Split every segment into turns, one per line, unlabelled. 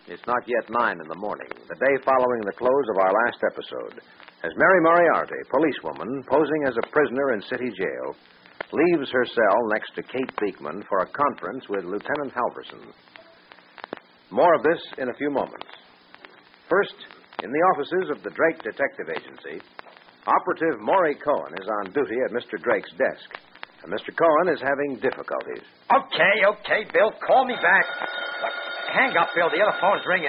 It's not yet 9 in the morning, the day following the close of our last episode, as Mary Moriarty, policewoman, posing as a prisoner in city jail, leaves her cell next to Kate Beekman for a conference with Lieutenant Halverson. More of this in a few moments. First, in the offices of the Drake Detective Agency, Operative Maury Cohen is on duty at Mr. Drake's desk, and Mr. Cohen is having difficulties.
Okay, Bill, call me back. Look, hang up, Bill. The other phone's ringing.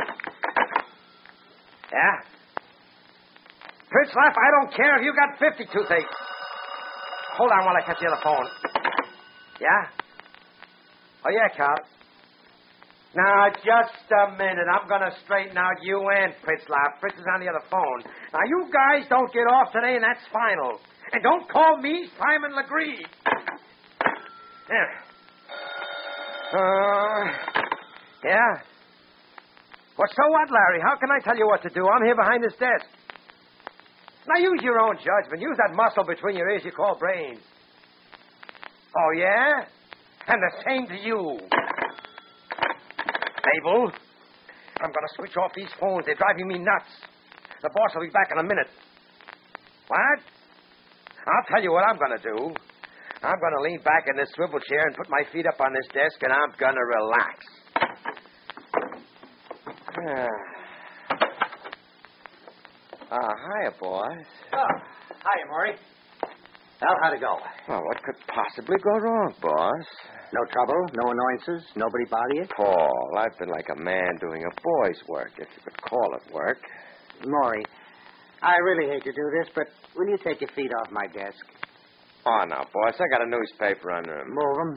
Yeah? Pritzlaff, I don't care if you got 50 toothache. Hold on while I catch the other phone. Yeah? Oh, yeah, Carl. Now, just a minute. I'm going to straighten out you and Pritzlaff. Fritz is on the other phone. Now, you guys don't get off today, and that's final. And don't call me Simon Legree. Yeah. Yeah? Well, so what, Larry? How can I tell you what to do? I'm here behind this desk. Now, use your own judgment. Use that muscle between your ears you call brains. Oh, yeah? And the same to you. Mabel, I'm going to switch off these phones. They're driving me nuts. The boss will be back in a minute. What? I'll tell you what I'm going to do. I'm going to lean back in this swivel chair and put my feet up on this desk, and I'm going to relax.
Hiya, boys.
Oh, hiya, Maury. Well, how'd it go?
Well, what could possibly go wrong, boss?
No trouble? No annoyances? Nobody bother you?
Paul, I've been like a man doing a boy's work, if you could call it work.
Maury, I really hate to do this, but will you take your feet off my desk?
Oh, now, boss, I got a newspaper under him.
Move them.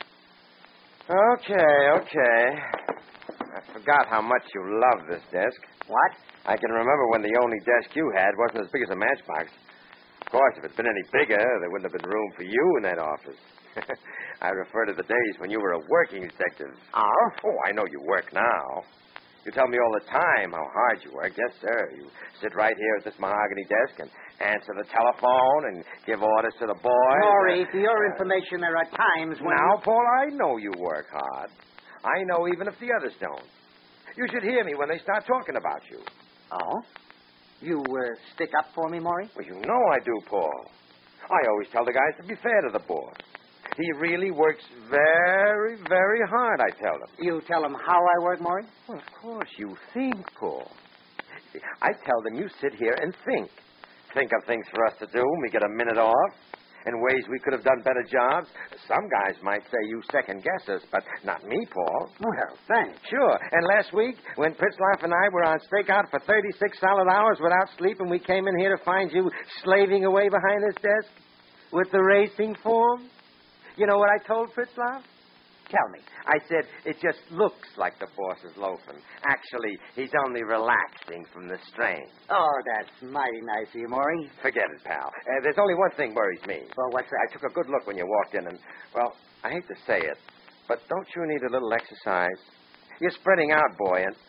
Okay. I forgot how much you love this desk.
What?
I can remember when the only desk you had wasn't as big as a matchbox. Of course, if it'd been any bigger, there wouldn't have been room for you in that office. I refer to the days when you were a working detective.
Oh?
Oh, I know you work now. You tell me all the time how hard you work. Yes, sir. You sit right here at this mahogany desk and answer the telephone and give orders to the boys.
Maury, for your information, there are times when...
Now, Paul, I know you work hard. I know even if the others don't. You should hear me when they start talking about you.
Oh? You stick up for me, Maury?
Well, you know I do, Paul. I always tell the guys to be fair to the boss. He really works very, very hard, I tell them.
You tell them how I work, Maury?
Well, of course, you think, Paul. I tell them you sit here and think. Think of things for us to do when we get a minute off, and ways we could have done better jobs. Some guys might say you second-guess us, but not me, Paul.
Well, thanks.
Sure. And last week, when Pritzlaff and I were on stakeout for 36 solid hours without sleep, and we came in here to find you slaving away behind this desk with the racing form, you know what I told Pritzlaff?
Tell me.
I said, it just looks like the boss is loafing. Actually, he's only relaxing from the strain.
Oh, that's mighty nice of you, Maury.
Forget it, pal. There's only one thing worries me.
Well, what's that?
I took a good look when you walked in, and, well, I hate to say it, but don't you need a little exercise? You're spreading out, boy, and...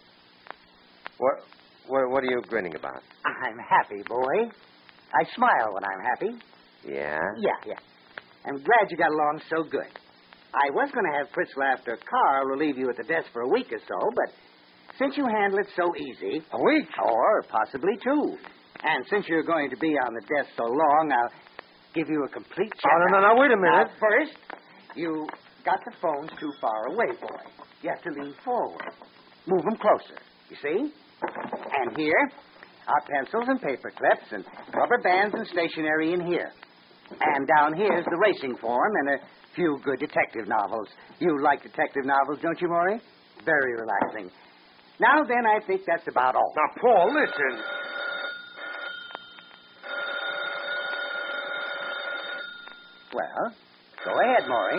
What are you grinning about?
I'm happy, boy. I smile when I'm happy.
Yeah?
Yeah. I'm glad you got along so good. I was going to have Pritzlaff or Carl relieve you at the desk for a week or so, but since you handle it so easy...
A week?
Or possibly 2. And since you're going to be on the desk so long, I'll give you a complete check.
Oh, no, wait a minute.
Now, first, you got the phones too far away, boy. You have to lean forward. Move them closer, you see? And here are pencils and paper clips and rubber bands and stationery in here. And down here's the racing form and a few good detective novels. You like detective novels, don't you, Maury? Very relaxing. Now, then, I think that's about all.
Now, Paul, listen.
Well, go ahead, Maury.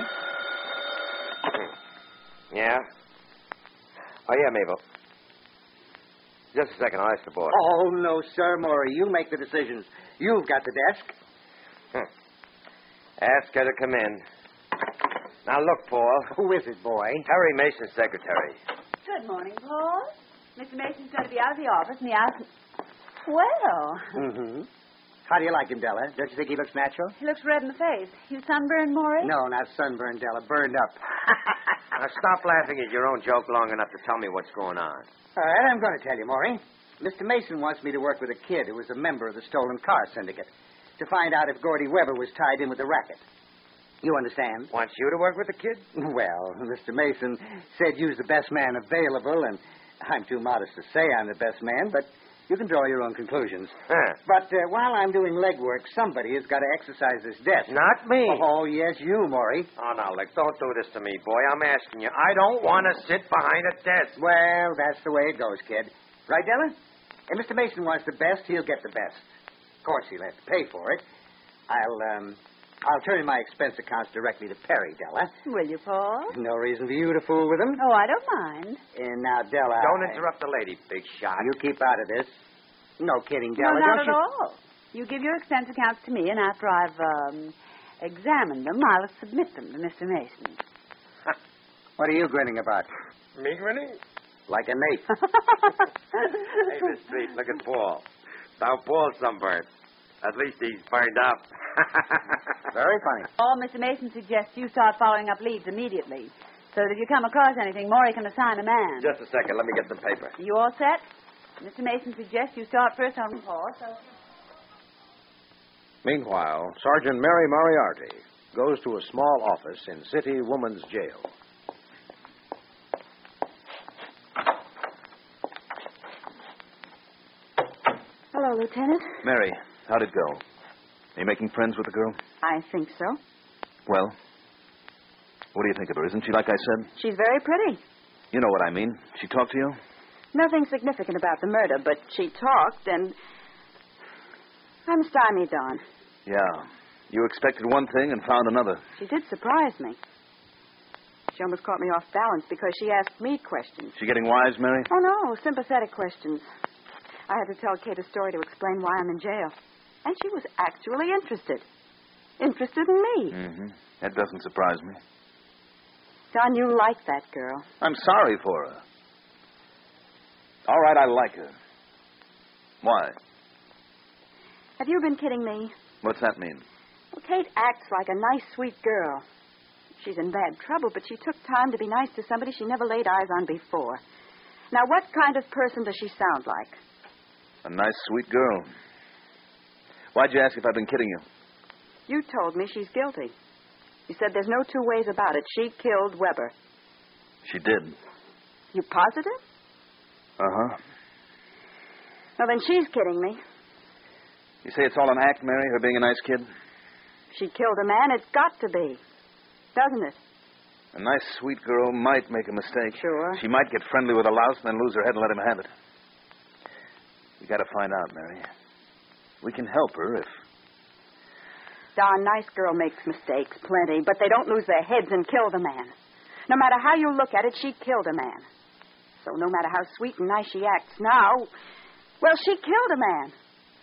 Yeah? Oh, yeah, Mabel. Just a second, I'll ask the boss.
Oh, no, sir, Maury. You make the decisions. You've got the desk.
Ask her to come in. Now, look, Paul.
Who is it, boy?
Harry Mason's secretary.
Good morning, Paul. Mr. Mason's going to be out of the office, and he asked me... Well...
Mm-hmm. How do you like him, Della? Don't you think he looks natural?
He looks red in the face. You sunburned, Maury?
No, not sunburned, Della. Burned up.
Now, stop laughing at your own joke long enough to tell me what's going on.
All right, I'm going to tell you, Maury. Mr. Mason wants me to work with a kid who was a member of the stolen car syndicate to find out if Gordy Weber was tied in with the racket. You understand?
Wants you to work with the kid?
Well, Mr. Mason said you's the best man available, and I'm too modest to say I'm the best man, but you can draw your own conclusions.
Huh.
But while I'm doing legwork, somebody has got to exercise this desk.
Not me.
Oh, yes, you, Maury.
Oh, now, look, don't do this to me, boy. I'm asking you. I don't want to sit behind a desk.
Well, that's the way it goes, kid. Right, Della? If Mr. Mason wants the best, he'll get the best. Of course, he'll have to pay for it. I'll turn in my expense accounts directly to Perry, Della.
Will you, Paul?
No reason for you to fool with him.
Oh, I don't mind.
And now, Della...
Don't interrupt the lady, big shot.
You keep out of this. No kidding,
No,
Della.
not
don't
at all. You give your expense accounts to me, and after I've examined them, I'll submit them to Mr. Mason.
What are you grinning about?
Me grinning?
Like an ape.
Hey, Miss Street, look at Paul. Now, Paul's sunburned. At least he's burned up.
Very funny.
Paul, Mr. Mason suggests you start following up leads immediately, so that if you come across anything, Maury can assign a man.
Just a second. Let me get the paper.
You all set? Mr. Mason suggests you start first on Paul, so...
Meanwhile, Sergeant Mary Moriarty goes to a small office in City Woman's Jail.
Hello, Lieutenant.
Mary, how'd it go? Are you making friends with the girl?
I think so.
Well, what do you think of her? Isn't she like I said?
She's very pretty.
You know what I mean. She talked to you?
Nothing significant about the murder, but she talked, and I'm stymied, Don.
Yeah. You expected one thing and found another.
She did surprise me. She almost caught me off balance because she asked me questions.
She getting wise, Mary?
Oh, no, sympathetic questions. I had to tell Kate a story to explain why I'm in jail. And she was actually interested. Interested in me.
Mm-hmm. That doesn't surprise me.
Don, you like that girl.
I'm sorry for her. All right, I like her. Why?
Have you been kidding me?
What's that mean?
Well, Kate acts like a nice, sweet girl. She's in bad trouble, but she took time to be nice to somebody she never laid eyes on before. Now, what kind of person does she sound like?
A nice, sweet girl. Why'd you ask if I've been kidding you?
You told me she's guilty. You said there's no two ways about it. She killed Weber.
She did.
You positive?
Uh-huh.
Well, then she's kidding me.
You say it's all an act, Mary, her being a nice kid?
She killed a man. It's got to be. Doesn't it?
A nice, sweet girl might make a mistake.
Sure.
She might get friendly with a louse and then lose her head and let him have it. We got to find out, Mary. We can help her if...
Don, nice girl makes mistakes, plenty, but they don't lose their heads and kill the man. No matter how you look at it, she killed a man. So no matter how sweet and nice she acts now, well, she killed a man.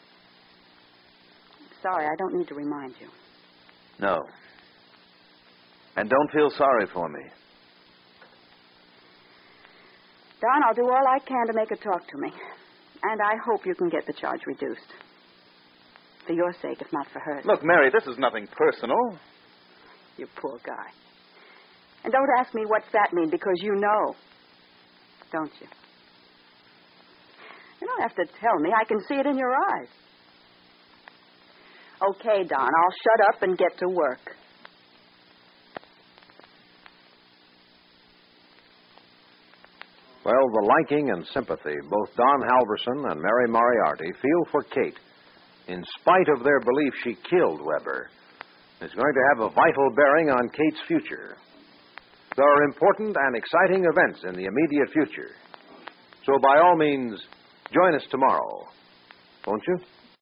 Sorry, I don't need to remind you.
No. And don't feel sorry for me.
Don, I'll do all I can to make her talk to me. And I hope you can get the charge reduced. For your sake, if not for hers.
Look, Mary, this is nothing personal.
You poor guy. And don't ask me what's that mean, because you know. Don't you? You don't have to tell me. I can see it in your eyes. Okay, Don, I'll shut up and get to work.
Well, the liking and sympathy both Don Halverson and Mary Moriarty feel for Kate, in spite of their belief she killed Weber, is going to have a vital bearing on Kate's future. There are important and exciting events in the immediate future. So by all means, join us tomorrow, won't you?